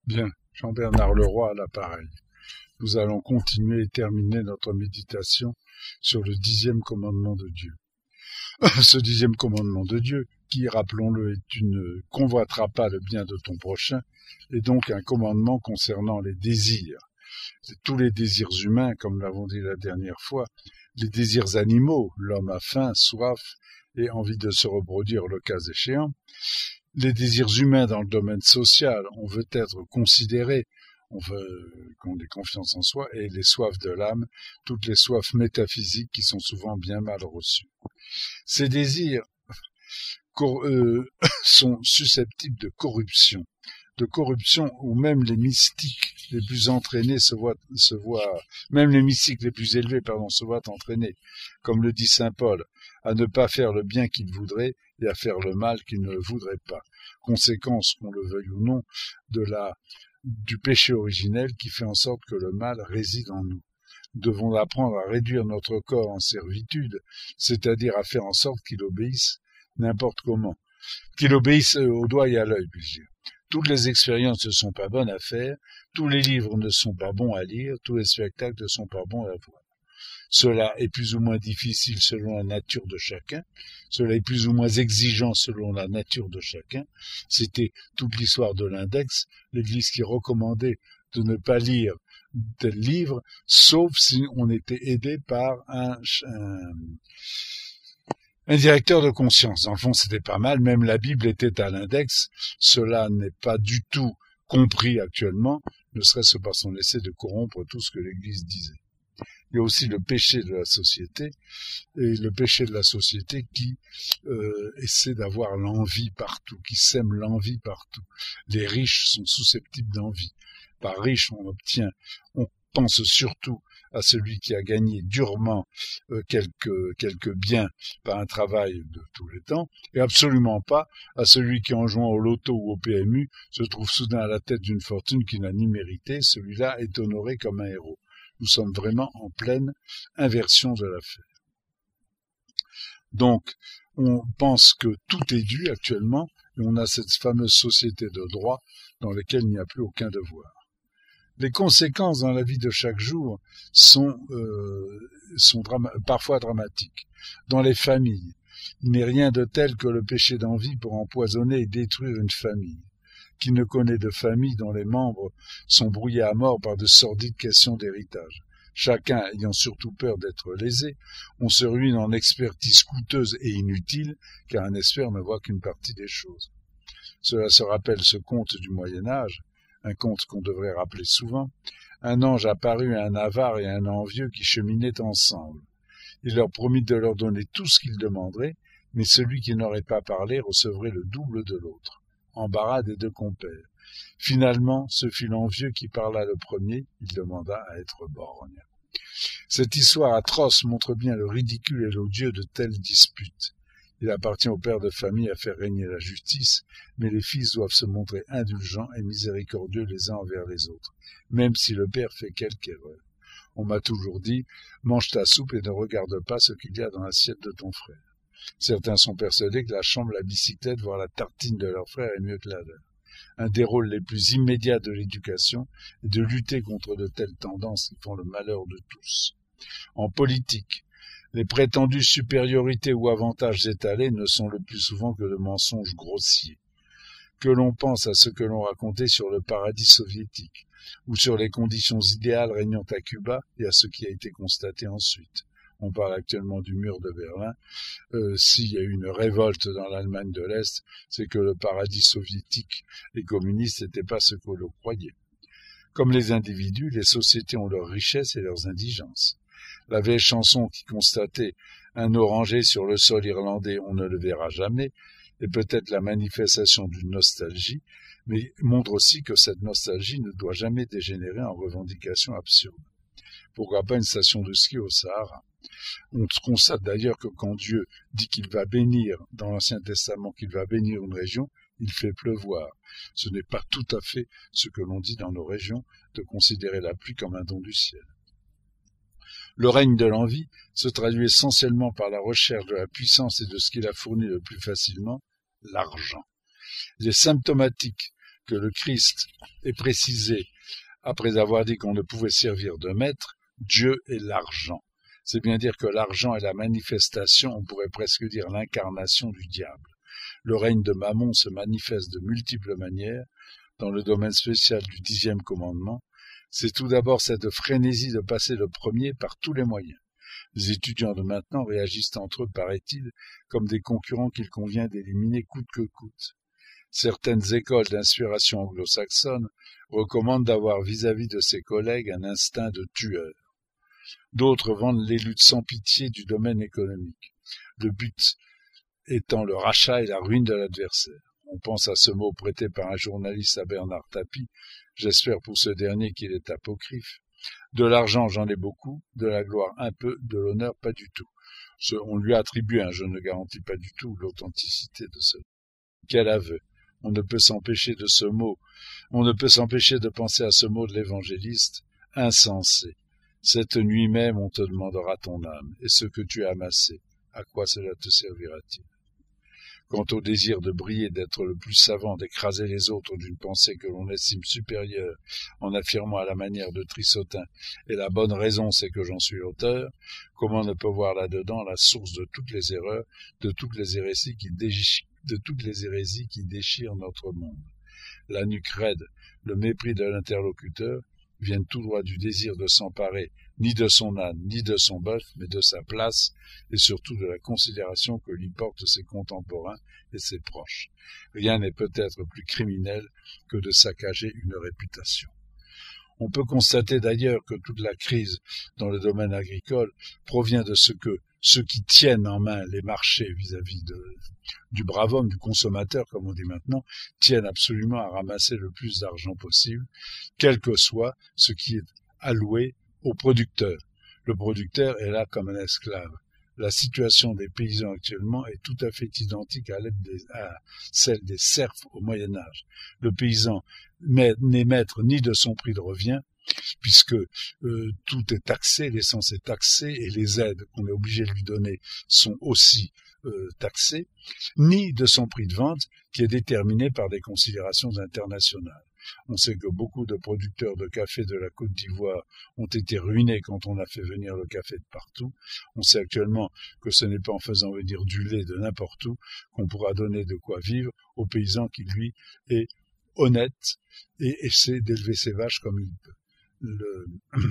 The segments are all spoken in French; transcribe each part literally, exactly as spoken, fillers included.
Bien, Jean-Bernard Leroy à l'appareil. Nous allons continuer et terminer notre méditation sur le dixième commandement de Dieu. Ce dixième commandement de Dieu, qui, rappelons-le, est une « convoiteras pas le bien de ton prochain », est donc un commandement concernant les désirs. C'est tous les désirs humains, comme l'avons dit la dernière fois, les désirs animaux, l'homme a faim, soif et envie de se reproduire le cas échéant. Les désirs humains dans le domaine social, on veut être considéré, on veut qu'on ait confiance en soi, et les soifs de l'âme, toutes les soifs métaphysiques qui sont souvent bien mal reçues. Ces désirs euh, sont susceptibles de corruption, de corruption où même les mystiques les plus entraînés se voient, se voient, même les mystiques les plus élevés, pardon, se voient entraînés, comme le dit saint Paul, à ne pas faire le bien qu'ils voudraient et à faire le mal qu'ils ne voudraient pas. Conséquence, qu'on le veuille ou non, de la, du péché originel qui fait en sorte que le mal réside en nous. Nous devons apprendre à réduire notre corps en servitude, c'est-à-dire à faire en sorte qu'il obéisse n'importe comment, qu'il obéisse au doigt et à l'œil, puis-je dire. Toutes les expériences ne sont pas bonnes à faire, tous les livres ne sont pas bons à lire, tous les spectacles ne sont pas bons à voir. Cela est plus ou moins difficile selon la nature de chacun, cela est plus ou moins exigeant selon la nature de chacun. C'était toute l'histoire de l'index, l'Église qui recommandait de ne pas lire tel livre, sauf si on était aidé par un, un, un directeur de conscience. Dans le fond, c'était pas mal, même la Bible était à l'index. Cela n'est pas du tout compris actuellement, ne serait-ce pas son essai de corrompre tout ce que l'Église disait. Il y a aussi le péché de la société, et le péché de la société qui euh, essaie d'avoir l'envie partout, qui sème l'envie partout. Les riches sont susceptibles d'envie. Par riche, on obtient, on pense surtout à celui qui a gagné durement euh, quelques, quelques biens par un travail de tous les temps, et absolument pas à celui qui, en jouant au loto ou au P M U, se trouve soudain à la tête d'une fortune qu'il n'a ni méritée. Celui-là est honoré comme un héros. Nous sommes vraiment en pleine inversion de l'affaire. Donc, on pense que tout est dû actuellement, et on a cette fameuse société de droit dans laquelle il n'y a plus aucun devoir. Les conséquences dans la vie de chaque jour sont, euh, sont drama- parfois dramatiques. Dans les familles, il n'est rien de tel que le péché d'envie pour empoisonner et détruire une famille. Qui ne connaît de famille dont les membres sont brouillés à mort par de sordides questions d'héritage. Chacun ayant surtout peur d'être lésé, on se ruine en expertise coûteuse et inutile, car un expert ne voit qu'une partie des choses. Cela se rappelle ce conte du Moyen-Âge, un conte qu'on devrait rappeler souvent. Un ange apparut à un avare et à un envieux qui cheminaient ensemble. Il leur promit de leur donner tout ce qu'ils demanderaient, mais celui qui n'aurait pas parlé recevrait le double de l'autre. Embarras des deux compères. Finalement, ce fut l'envieux qui parla le premier, il demanda à être borgne. Cette histoire atroce montre bien le ridicule et l'odieux de telles disputes. Il appartient aux pères de famille à faire régner la justice, mais les fils doivent se montrer indulgents et miséricordieux les uns envers les autres, même si le père fait quelque erreur. On m'a toujours dit, mange ta soupe et ne regarde pas ce qu'il y a dans l'assiette de ton frère. Certains sont persuadés que la chambre, la bicyclette, voire la tartine de leur frère est mieux que la leur. Un des rôles les plus immédiats de l'éducation est de lutter contre de telles tendances qui font le malheur de tous. En politique, les prétendues supériorités ou avantages étalés ne sont le plus souvent que de mensonges grossiers. Que l'on pense à ce que l'on racontait sur le paradis soviétique, ou sur les conditions idéales régnant à Cuba et à ce qui a été constaté ensuite. On parle actuellement du mur de Berlin. Euh, s'il y a eu une révolte dans l'Allemagne de l'Est, c'est que le paradis soviétique et communiste n'était pas ce que l'on croyait. Comme les individus, les sociétés ont leurs richesses et leurs indigences. La vieille chanson qui constatait « un oranger sur le sol irlandais, on ne le verra jamais » est peut-être la manifestation d'une nostalgie, mais montre aussi que cette nostalgie ne doit jamais dégénérer en revendication absurde. Pourquoi pas une station de ski au Sahara? On constate d'ailleurs que quand Dieu dit qu'il va bénir, dans l'Ancien Testament, qu'il va bénir une région, il fait pleuvoir. Ce n'est pas tout à fait ce que l'on dit dans nos régions, de considérer la pluie comme un don du ciel. Le règne de l'envie se traduit essentiellement par la recherche de la puissance et de ce qui la fournit le plus facilement, l'argent. Il est symptomatique que le Christ ait précisé, après avoir dit qu'on ne pouvait servir de maître, Dieu est l'argent. C'est bien dire que l'argent est la manifestation, on pourrait presque dire l'incarnation du diable. Le règne de Mammon se manifeste de multiples manières dans le domaine spécial du dixième commandement. C'est tout d'abord cette frénésie de passer le premier par tous les moyens. Les étudiants de maintenant réagissent entre eux, paraît-il, comme des concurrents qu'il convient d'éliminer coûte que coûte. Certaines écoles d'inspiration anglo-saxonne recommandent d'avoir vis-à-vis de ses collègues un instinct de tueur. D'autres vendent les luttes sans pitié du domaine économique, le but étant le rachat et la ruine de l'adversaire. On pense à ce mot prêté par un journaliste à Bernard Tapie, j'espère pour ce dernier qu'il est apocryphe. De l'argent, j'en ai beaucoup, de la gloire un peu, de l'honneur pas du tout. Ce, on lui attribue un, je ne garantis pas du tout l'authenticité de ce. Quel aveu! On ne peut s'empêcher de ce mot, on ne peut s'empêcher de penser à ce mot de l'évangéliste, insensé. Cette nuit même, on te demandera ton âme, et ce que tu as amassé, à quoi cela te servira-t-il? Quant au désir de briller, d'être le plus savant, d'écraser les autres d'une pensée que l'on estime supérieure, en affirmant à la manière de Trissotin « et la bonne raison, c'est que j'en suis l'auteur », comment ne peut voir là-dedans la source de toutes les erreurs, de toutes les hérésies qui déchirent, de toutes les hérésies qui déchirent notre monde? La nuque raide, le mépris de l'interlocuteur, viennent tout droit du désir de s'emparer ni de son âne, ni de son bœuf, mais de sa place, et surtout de la considération que lui portent ses contemporains et ses proches. Rien n'est peut-être plus criminel que de saccager une réputation. On peut constater d'ailleurs que toute la crise dans le domaine agricole provient de ce que ceux qui tiennent en main les marchés vis-à-vis de, du brave homme, du consommateur, comme on dit maintenant, tiennent absolument à ramasser le plus d'argent possible, quel que soit ce qui est alloué au producteur. Le producteur est là comme un esclave. La situation des paysans actuellement est tout à fait identique à, des, à celle des serfs au Moyen-Âge. Le paysan n'est maître ni de son prix de revient, puisque euh, tout est taxé, l'essence est taxée, et les aides qu'on est obligé de lui donner sont aussi euh, taxées, ni de son prix de vente, qui est déterminé par des considérations internationales. On sait que beaucoup de producteurs de café de la Côte d'Ivoire ont été ruinés quand on a fait venir le café de partout. On sait actuellement que ce n'est pas en faisant venir du lait de n'importe où qu'on pourra donner de quoi vivre au paysan qui, lui, est honnête et essaie d'élever ses vaches comme il peut. Le...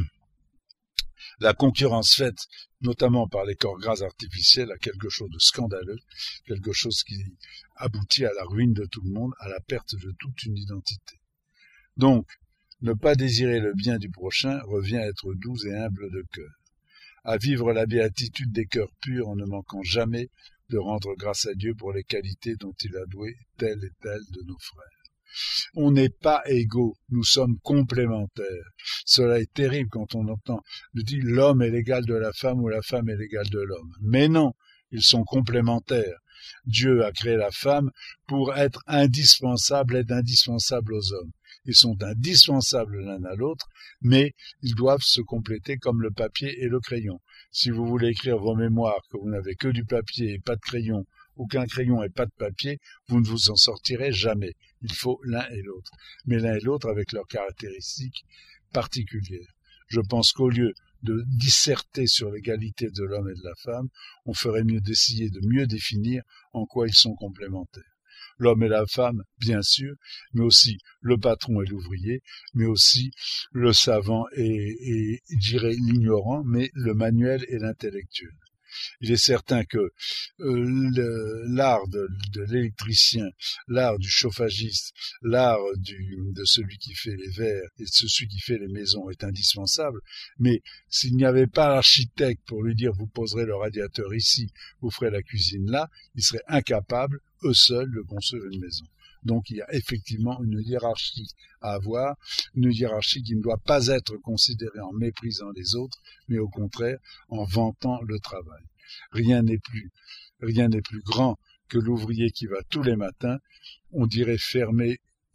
La concurrence faite, notamment par les corps gras artificiels, a quelque chose de scandaleux, quelque chose qui aboutit à la ruine de tout le monde, à la perte de toute une identité. Donc, ne pas désirer le bien du prochain revient à être doux et humble de cœur, à vivre la béatitude des cœurs purs en ne manquant jamais de rendre grâce à Dieu pour les qualités dont il a doué tel et tel de nos frères. On n'est pas égaux, nous sommes complémentaires. Cela est terrible quand on entend, on dit l'homme est l'égal de la femme ou la femme est l'égale de l'homme. Mais non, ils sont complémentaires. Dieu a créé la femme pour être indispensable, être indispensable aux hommes. Ils sont indispensables l'un à l'autre, mais ils doivent se compléter comme le papier et le crayon. Si vous voulez écrire vos mémoires, que vous n'avez que du papier et pas de crayon, aucun crayon et pas de papier, vous ne vous en sortirez jamais. Il faut l'un et l'autre, mais l'un et l'autre avec leurs caractéristiques particulières. Je pense qu'au lieu de disserter sur l'égalité de l'homme et de la femme, on ferait mieux d'essayer de mieux définir en quoi ils sont complémentaires. L'homme et la femme, bien sûr, mais aussi le patron et l'ouvrier, mais aussi le savant et, et je dirais l'ignorant, mais le manuel et l'intellectuel. Il est certain que euh, le, l'art de, de l'électricien, l'art du chauffagiste, l'art du, de celui qui fait les verres et de celui qui fait les maisons est indispensable, mais s'il n'y avait pas l'architecte pour lui dire vous poserez le radiateur ici, vous ferez la cuisine là, il serait incapable, eux seuls, de construire une maison. Donc il y a effectivement une hiérarchie à avoir, une hiérarchie qui ne doit pas être considérée en méprisant les autres, mais au contraire en vantant le travail. Rien n'est plus, rien n'est plus grand que l'ouvrier qui va tous les matins, on dirait fermer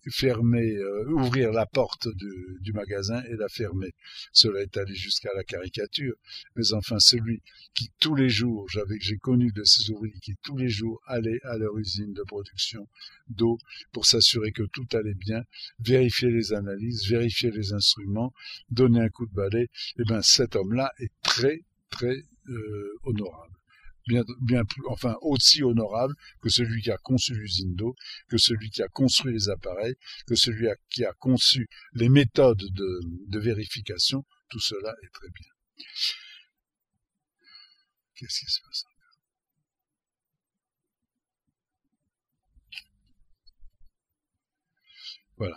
fermer, euh, ouvrir la porte du, du magasin et la fermer. Cela est allé jusqu'à la caricature, mais enfin celui qui tous les jours, j'avais, j'ai connu de ces ouvriers qui tous les jours allaient à leur usine de production d'eau pour s'assurer que tout allait bien, vérifier les analyses, vérifier les instruments, donner un coup de balai, et ben cet homme-là est très très euh, honorable. Bien, bien plus, enfin aussi honorable que celui qui a conçu l'usine d'eau, que celui qui a construit les appareils, que celui qui a conçu les méthodes de, de vérification. Tout cela est très bien. Qu'est-ce qui se passe encore? Voilà.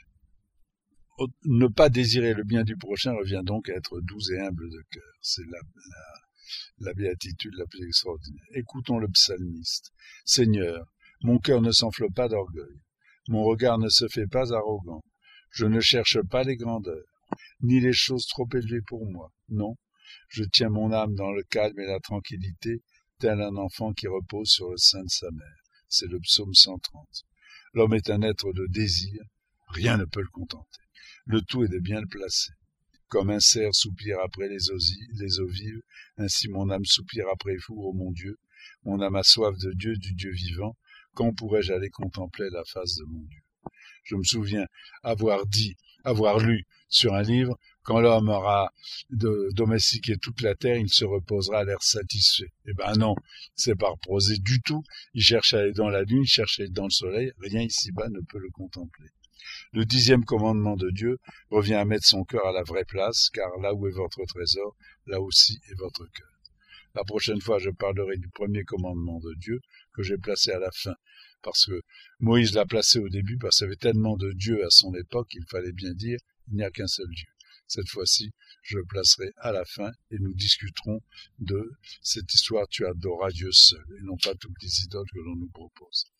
Ne pas désirer le bien du prochain revient donc à être doux et humble de cœur. C'est la, la la béatitude la plus extraordinaire. Écoutons le psalmiste. Seigneur, mon cœur ne s'enfle pas d'orgueil, mon regard ne se fait pas arrogant, je ne cherche pas les grandeurs, ni les choses trop élevées pour moi, non, je tiens mon âme dans le calme et la tranquillité, tel un enfant qui repose sur le sein de sa mère. C'est le psaume cent trente. L'homme est un être de désir, rien ne peut le contenter. Le tout est de bien le placer. Comme un cerf soupire après les eaux, les eaux vives, ainsi mon âme soupire après vous, ô mon Dieu. Mon âme a soif de Dieu, du Dieu vivant. Quand pourrais-je aller contempler la face de mon Dieu? Je me souviens avoir dit, avoir lu sur un livre, quand l'homme aura de domestiqué toute la terre, il se reposera à l'air satisfait. Eh ben non, c'est pas reposer du tout. Il cherche à aller dans la lune, il cherche à aller dans le soleil. Rien ici-bas ne peut le contempler. Le dixième commandement de Dieu revient à mettre son cœur à la vraie place, car là où est votre trésor, là aussi est votre cœur. La prochaine fois, je parlerai du premier commandement de Dieu que j'ai placé à la fin, parce que Moïse l'a placé au début, parce qu'il y avait tellement de dieux à son époque, il fallait bien dire, il n'y a qu'un seul Dieu. Cette fois-ci, je le placerai à la fin et nous discuterons de cette histoire, tu adoras Dieu seul, et non pas toutes les idoles que l'on nous propose.